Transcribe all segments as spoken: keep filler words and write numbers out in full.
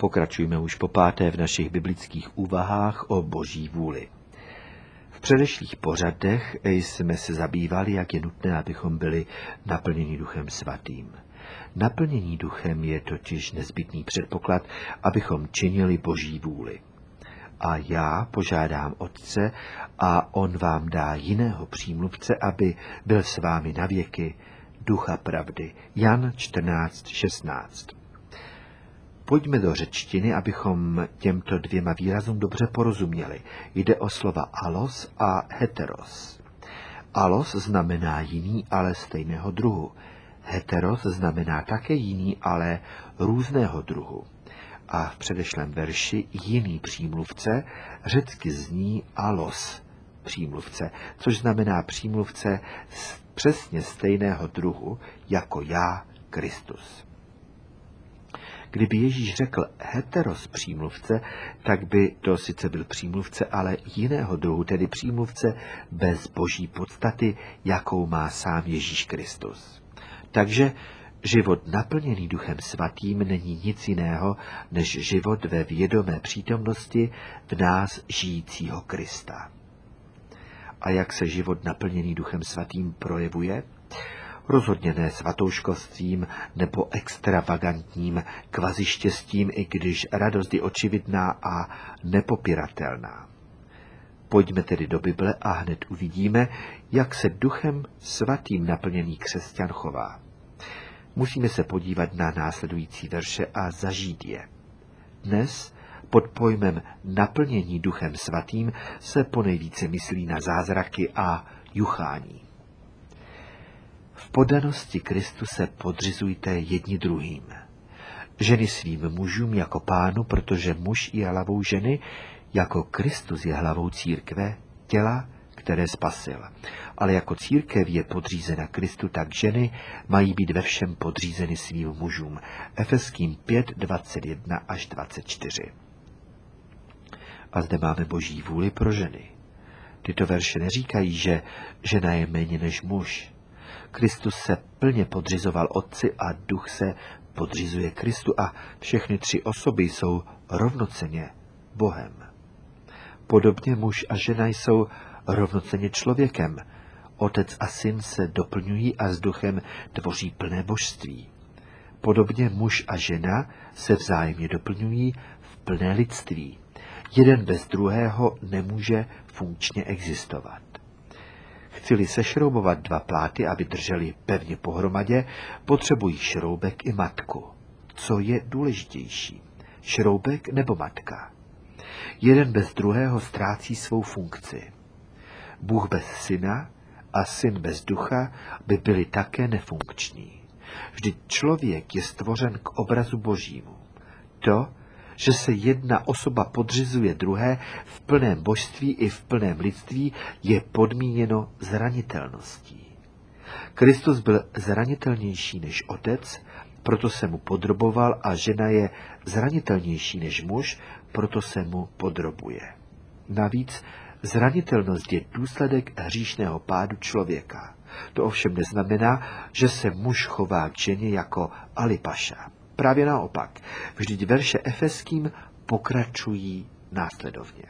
Pokračujeme už po páté v našich biblických úvahách o Boží vůli. V předešlých pořadech jsme se zabývali, jak je nutné, abychom byli naplněni Duchem Svatým. Naplnění Duchem je totiž nezbytný předpoklad, abychom činili Boží vůli. A já požádám Otce a on vám dá jiného přímluvce, aby byl s vámi na věky, Ducha pravdy. Jan čtrnáct šestnáct. Pojďme do řečtiny, abychom těmto dvěma výrazům dobře porozuměli. Jde o slova alos a heteros. Alos znamená jiný, ale stejného druhu. Heteros znamená také jiný, ale různého druhu. A v předešlém verši jiný přímluvce řecky zní alos přímluvce, což znamená přímluvce přesně stejného druhu jako já, Kristus. Kdyby Ježíš řekl heteros přímluvce, tak by to sice byl přímluvce, ale jiného druhu, tedy přímluvce bez boží podstaty, jakou má sám Ježíš Kristus. Takže život naplněný Duchem Svatým není nic jiného, než život ve vědomé přítomnosti v nás žijícího Krista. A jak se život naplněný Duchem Svatým projevuje? Rozhodně ne svatouškovstvím nebo extravagantním kvazištěstím, i když radost je očividná a nepopiratelná. Pojďme tedy do Bible a hned uvidíme, jak se Duchem Svatým naplněný křesťan chová. Musíme se podívat na následující verše a zažít je. Dnes pod pojmem naplnění Duchem Svatým se ponejvíce myslí na zázraky a juchání. V poddanosti Kristu se podřizujte jedni druhým. Ženy svým mužům jako pánu, protože muž je hlavou ženy, jako Kristus je hlavou církve, těla, které spasil. Ale jako církev je podřízena Kristu, tak ženy mají být ve všem podřízeny svým mužům. Efeským pět dvacet jedna až dvacet čtyři. A zde máme Boží vůli pro ženy. Tyto verše neříkají, že žena je méně než muž. Kristus se plně podřizoval Otci a Duch se podřizuje Kristu a všechny tři osoby jsou rovnocenně Bohem. Podobně muž a žena jsou rovnocenně člověkem. Otec a syn se doplňují a s Duchem tvoří plné božství. Podobně muž a žena se vzájemně doplňují v plné lidství. Jeden bez druhého nemůže funkčně existovat. Chci-li sešroubovat dva pláty, aby drželi pevně pohromadě, potřebují šroubek i matku. Co je důležitější? Šroubek nebo matka? Jeden bez druhého ztrácí svou funkci. Bůh bez syna a syn bez ducha by byli také nefunkční. Vždyť člověk je stvořen k obrazu Božímu. To, že se jedna osoba podřizuje druhé v plném božství i v plném lidství, je podmíněno zranitelností. Kristus byl zranitelnější než otec, proto se mu podroboval a žena je zranitelnější než muž, proto se mu podrobuje. Navíc zranitelnost je důsledek hříšného pádu člověka. To ovšem neznamená, že se muž chová k ženě jako alipaša. Právě naopak, vždyť verše Efeským pokračují následovně.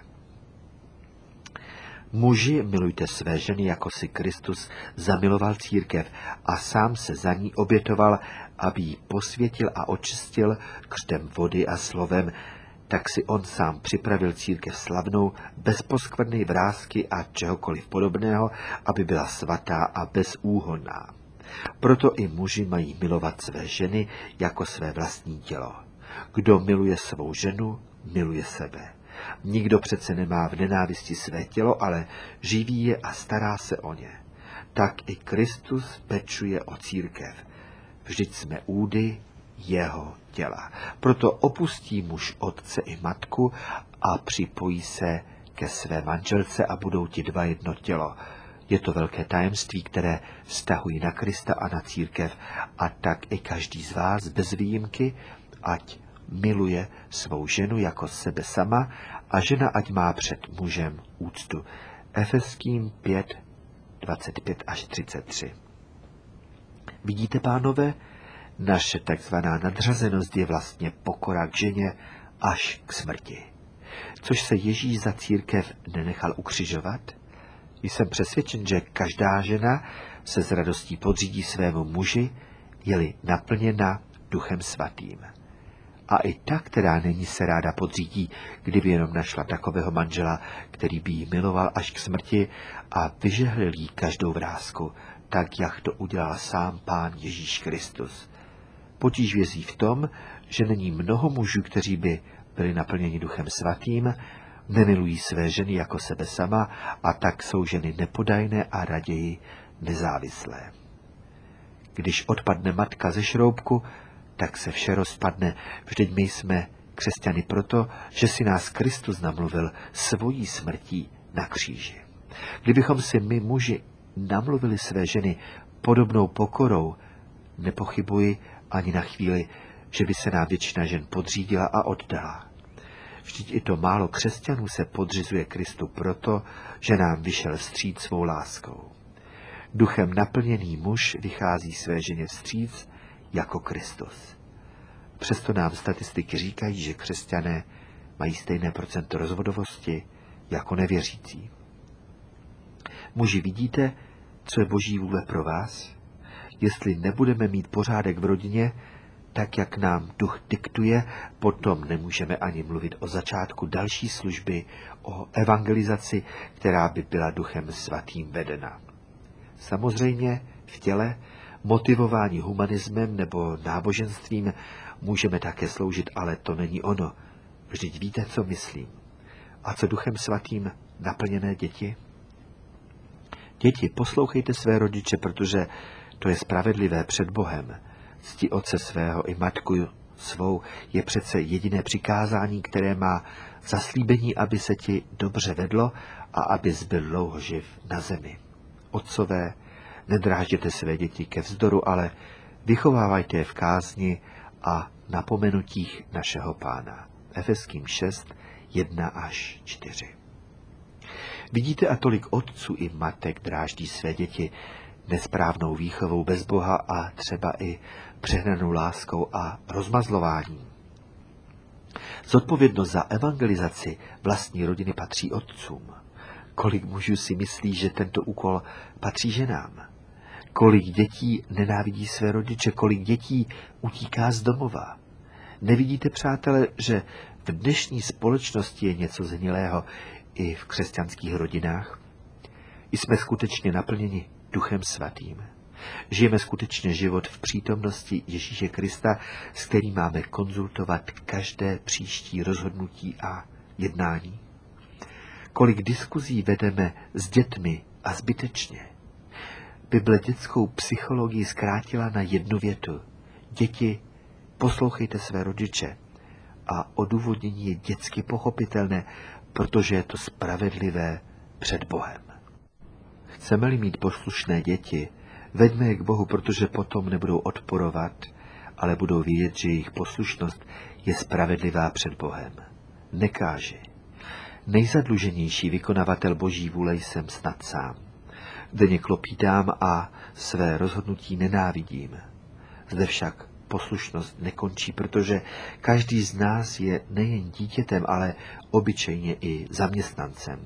Muži, milujte své ženy, jako si Kristus zamiloval církev a sám se za ní obětoval, aby ji posvětil a očistil křtem vody a slovem, tak si on sám připravil církev slavnou, bez poskvrny, vrásky a čehokoliv podobného, aby byla svatá a bezúhonná. Proto i muži mají milovat své ženy jako své vlastní tělo. Kdo miluje svou ženu, miluje sebe. Nikdo přece nemá v nenávisti své tělo, ale živí je a stará se o ně. Tak i Kristus pečuje o církev. Vždyť jsme údy jeho těla. Proto opustí muž otce i matku a připojí se ke své manželce a budou ti dva jedno tělo. Je to velké tajemství, které vztahují na Krista a na církev, a tak i každý z vás bez výjimky, ať miluje svou ženu jako sebe sama a žena ať má před mužem úctu. Efeským pět dvacet pět až třicet tři. Vidíte, pánové, naše takzvaná nadřazenost je vlastně pokora k ženě až k smrti. Což se Ježíš za církev nenechal ukřižovat? Jsem přesvědčen, že každá žena se s radostí podřídí svému muži, je-li naplněna Duchem Svatým. A i ta, která není, se ráda podřídí, kdyby jenom našla takového manžela, který by ji miloval až k smrti a vyžehlil jí každou vrásku, tak jak to udělal sám Pán Ježíš Kristus. Potíž vězí v tom, že není mnoho mužů, kteří by byli naplněni Duchem Svatým, nemilují své ženy jako sebe sama a tak jsou ženy nepodajné a raději nezávislé. Když odpadne matka ze šroubku, tak se vše rozpadne. Vždyť my jsme křesťany proto, že si nás Kristus namluvil svojí smrtí na kříži. Kdybychom si my muži namluvili své ženy podobnou pokorou, nepochybuji ani na chvíli, že by se nám většina žen podřídila a oddala. Vždyť i to málo křesťanů se podřizuje Kristu proto, že nám vyšel vstříc svou láskou. Duchem naplněný muž vychází své ženě vstříc jako Kristus. Přesto nám statistiky říkají, že křesťané mají stejné procento rozvodovosti jako nevěřící. Muži, vidíte, co je Boží vůle pro vás? Jestli nebudeme mít pořádek v rodině, tak jak nám duch diktuje, potom nemůžeme ani mluvit o začátku další služby, o evangelizaci, která by byla Duchem Svatým vedena. Samozřejmě v těle, motivování humanismem nebo náboženstvím můžeme také sloužit, ale to není ono. Vždyť víte, co myslím. A co Duchem Svatým naplněné děti? Děti, poslouchejte své rodiče, protože to je spravedlivé před Bohem. Cti otce svého i matku svou je přece jediné přikázání, které má zaslíbení, aby se ti dobře vedlo a abys byl dlouho živ na zemi. Otcové, nedrážděte své děti ke vzdoru, ale vychovávajte je v kázni a napomenutích našeho Pána. Efeským šest, jedna až čtyři. Vidíte, a tolik otců i matek dráždí své děti nesprávnou výchovou bez Boha a třeba i přehnanou láskou a rozmazlováním. Zodpovědnost za evangelizaci vlastní rodiny patří otcům. Kolik mužů si myslí, že tento úkol patří ženám? Kolik dětí nenávidí své rodiče, kolik dětí utíká z domova? Nevidíte, přátelé, že v dnešní společnosti je něco zhnilého i v křesťanských rodinách? Jsme skutečně naplněni Duchem Svatým. Žijeme skutečně život v přítomnosti Ježíše Krista, s kterým máme konzultovat každé příští rozhodnutí a jednání. Kolik diskuzí vedeme s dětmi a zbytečně. Bible dětskou psychologii zkrátila na jednu větu. Děti, poslouchejte své rodiče. A odůvodnění je dětsky pochopitelné, protože je to spravedlivé před Bohem. Chceme-li mít poslušné děti, veďme je k Bohu, protože potom nebudou odporovat, ale budou vědět, že jejich poslušnost je spravedlivá před Bohem. Nekáži. Nejzadluženější vykonavatel Boží vůle jsem snad sám. Denně klopítám a své rozhodnutí nenávidím. Zde však poslušnost nekončí, protože každý z nás je nejen dítětem, ale obyčejně i zaměstnancem.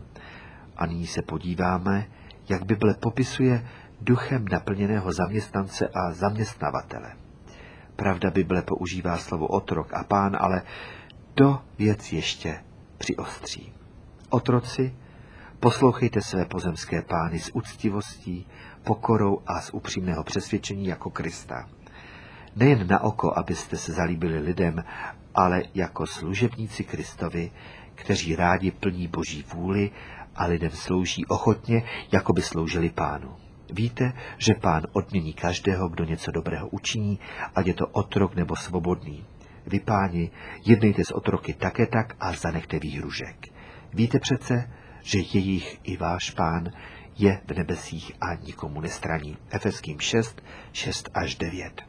A nyní se podíváme, jak Bible popisuje duchem naplněného zaměstnance a zaměstnavatele. Pravda, Bible používá slovo otrok a pán, ale to věc ještě přiostří. Otroci, poslouchejte své pozemské pány s úctivostí, pokorou a z upřímného přesvědčení jako Krista. Nejen na oko, abyste se zalíbili lidem, ale jako služebníci Kristovi, kteří rádi plní Boží vůli a lidem slouží ochotně, jako by sloužili Pánu. Víte, že Pán odmění každého, kdo něco dobrého učiní, ať je to otrok nebo svobodný. Vy, páni, jednejte s otroky také tak a zanechte výhružek. Víte přece, že jejich i váš Pán je v nebesích a nikomu nestraní. Efeským šest, šest až devět.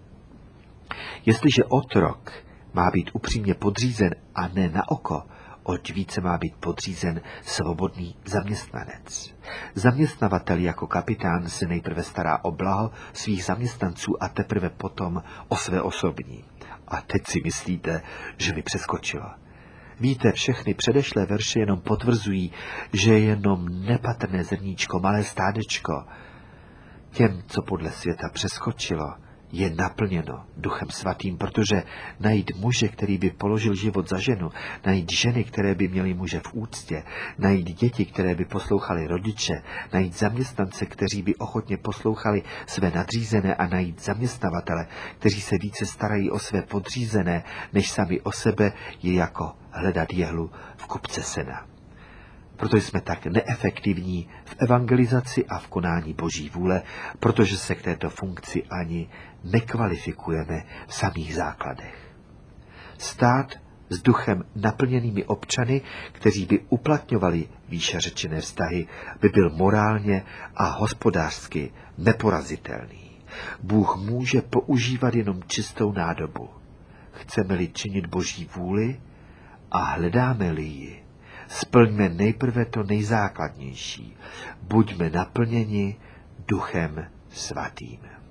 Jestliže otrok má být upřímně podřízen a ne na oko, oč více má být podřízen svobodný zaměstnanec. Zaměstnavatel jako kapitán se nejprve stará o blaho svých zaměstnanců a teprve potom o své osobní. A teď si myslíte, že mi přeskočilo. Víte, všechny předešlé verše jenom potvrzují, že je jenom nepatrné zrníčko, malé stádečko. Těm, co podle světa přeskočilo, je naplněno Duchem Svatým, protože najít muže, který by položil život za ženu, najít ženy, které by měly muže v úctě, najít děti, které by poslouchali rodiče, najít zaměstnance, kteří by ochotně poslouchali své nadřízené a najít zaměstnavatele, kteří se více starají o své podřízené, než sami o sebe, je jako hledat jehlu v kopce sena. Proto jsme tak neefektivní v evangelizaci a v konání Boží vůle, protože se k této funkci ani nekvalifikujeme v samých základech. Stát s duchem naplněnými občany, kteří by uplatňovali výše řečené vztahy, by byl morálně a hospodářsky neporazitelný. Bůh může používat jenom čistou nádobu. Chceme-li činit Boží vůli a hledáme-li ji, splňme nejprve to nejzákladnější. Buďme naplněni Duchem Svatým.